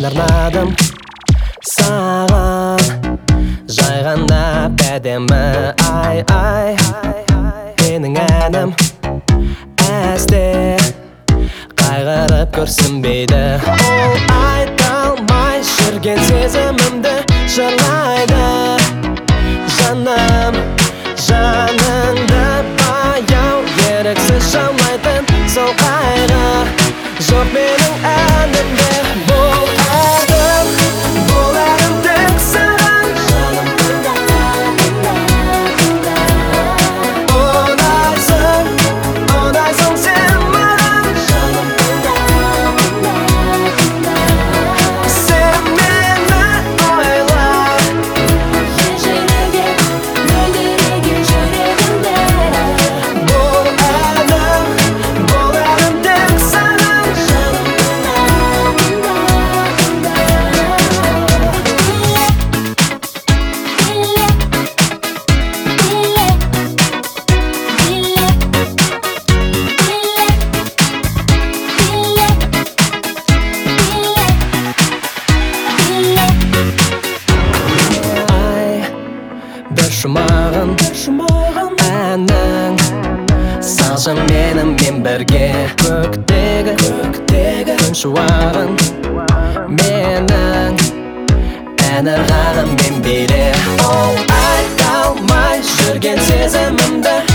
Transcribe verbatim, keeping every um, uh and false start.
арнадым саған, жай ғана әдемі ай ай. Менің әнім әсте қайғырып көрсінбейді. Ол айта алмай жүрген сезімімді жырлайды. Жаным, жаныңды баяу еріксіз жаулайтын сол қайғы жоқ менің әнімде. Бұл әнім, бұл әнім тек саған. Жаным тыңда, тыңда, тыңда. Ұнайсың, ұнайсың сен маған. Жаным тыңда, тыңда, тыңда. Сен мені ойла, ежелеген, мөлдіреген жүрегімде. Бұл әнім, бұл әнім тек саған. Жаным тыңда, тыңда, бір жұмағын, жұмағын әнің салшы менімен бірге. Көктегі, көктегі күн шуағын менің ән ырғағымен биле. Ол айта алмай жүрген сезімімді